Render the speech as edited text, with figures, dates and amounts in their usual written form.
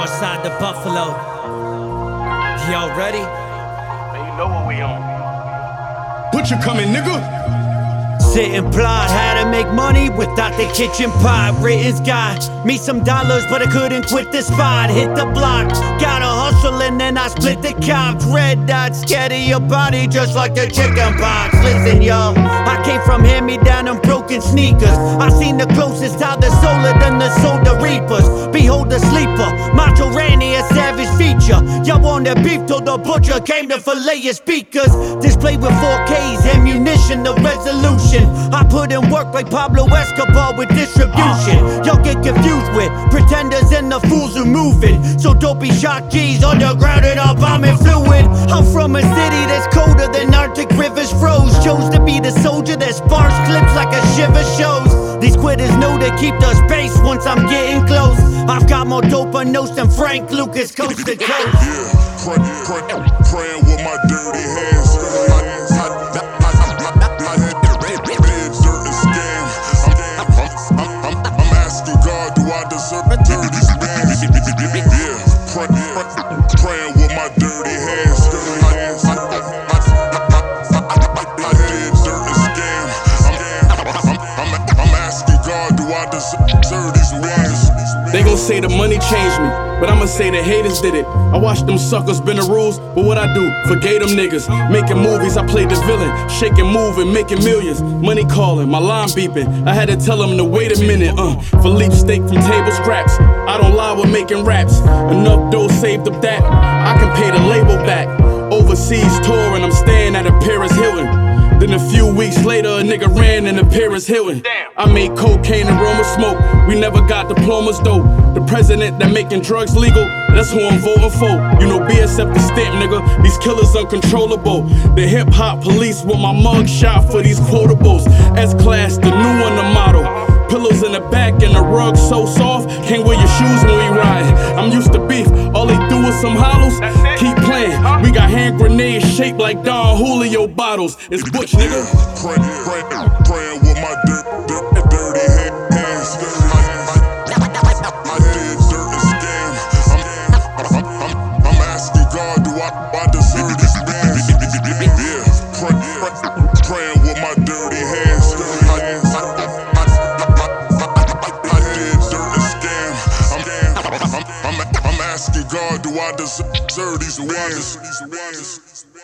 Northside to Buffalo. Y'all ready? Man, you know what we on. Butcher coming, nigga. Sitting plot, had to make money without the kitchen pot. Written's got me some dollars, but I couldn't quit the spot. Hit the block, gotta hustle and then I split the cops. Red dots, scared of your body just like the chicken pox. Listen, yo, I came from hand-me-down and broken sneakers. I seen the closest how the solar than the soda reapers. Behold the sleeper, Macho Randy, a savage feature. Y'all want the beef till the butcher came to fillet your speakers. Display with 4Ks, ammunition, the resolution. I put in work like Pablo Escobar with distribution. Y'all get confused with pretenders and the fools who moving. So don't be shocked, G's underground and I'm bombing fluid. I'm from a city that's colder than Arctic rivers froze. Chose to be the soldier that sparks clips like a shiver shows. These quitters know to keep the space once I'm getting close. I've got more dope on notes than Frank Lucas coast to coast. Yeah, praying with my dirty hands. I'm asking God, do I deserve these bands? Yeah, praying with my dirty hands. I did certain scams. I'm asking God, do I deserve these bands? They gon' say the money changed me, but I'ma say the haters did it. I watched them suckers bend the rules, but what I do? Forgave them niggas. Making movies, I played the villain. Shaking, moving, making millions. Money calling, my line beeping. I had to tell them to wait a minute. Philippe steak from table scraps. I don't lie with making raps. Enough dough saved up that I can pay the label back. Overseas tour and I'm staying at a Paris Hilton. Then a few weeks later, a nigga ran in a Paris Hilton. I made cocaine and Roma smoke. We never got diplomas though. The president that making drugs legal, that's who I'm voting for. You know BSF the stamp, nigga. These killers uncontrollable. The hip hop police want my mug shot for these quotables. S-Class, the new one, the model. Pillows in the back and the rug so soft, can't wear your shoes when we ride. I'm used to beef, all they do is some hollows. Keep playing, we got hand grenades shaped like Don Julio bottles. It's Butch, nigga. Praying with my dirty hands. I did certain scams. I'm asking God, do I deserve these bands? Yeah, praying with my dirty hands. I'm asking God, do I deserve these bands?